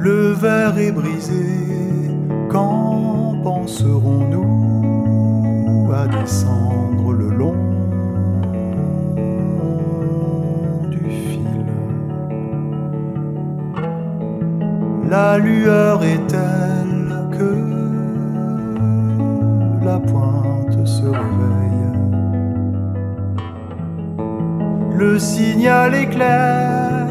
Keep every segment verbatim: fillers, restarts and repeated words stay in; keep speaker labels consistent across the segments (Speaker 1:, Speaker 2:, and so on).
Speaker 1: Le verre est brisé, quand penserons-nous à descendre le long du fil? La lueur est telle que la pointe se réveille. Le signal est clair,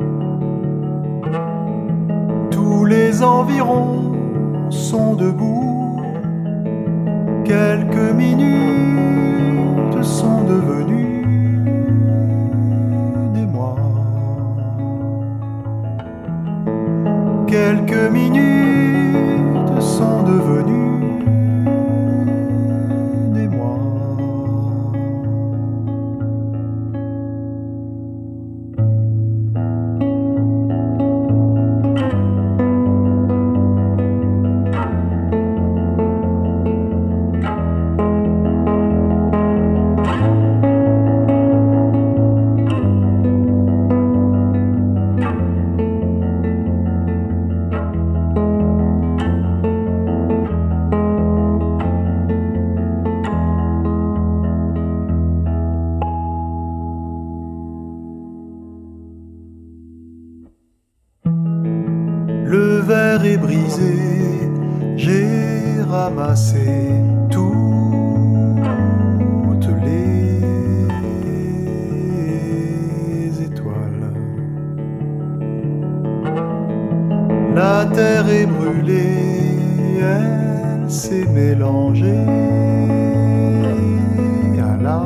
Speaker 1: tous les environs sont debout. Quelques minutes sont devenues des mois. Quelques minutes sont devenues des mois. Le verre est brisé, j'ai ramassé toutes les étoiles. La terre est brûlée, elle s'est mélangée à la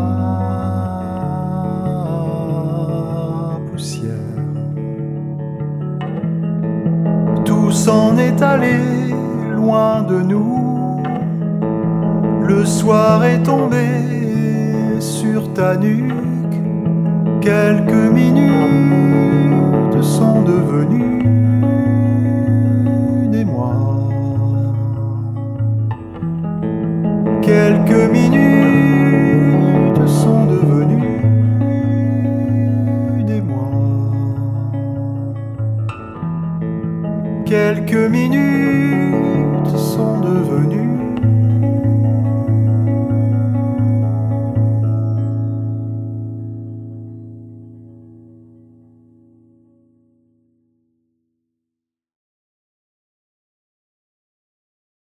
Speaker 1: poussière. Tout s'en est allé loin de nous. Le soir est tombé sur ta nuque. Quelques minutes sont devenues des mois. Quelques minutes sont devenues des mois. Quelques minutes